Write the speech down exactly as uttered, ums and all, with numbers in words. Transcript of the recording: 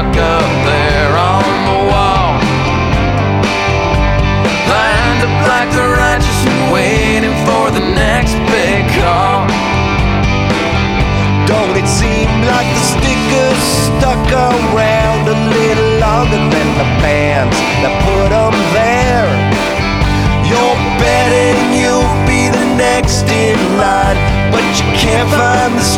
stuck up there on the wall, lined up like the righteous and waiting for the next big call. Don't it seem like the stickers stuck around a little longer than the bands that put them there? You're betting you'll be the next in line, but you can't find the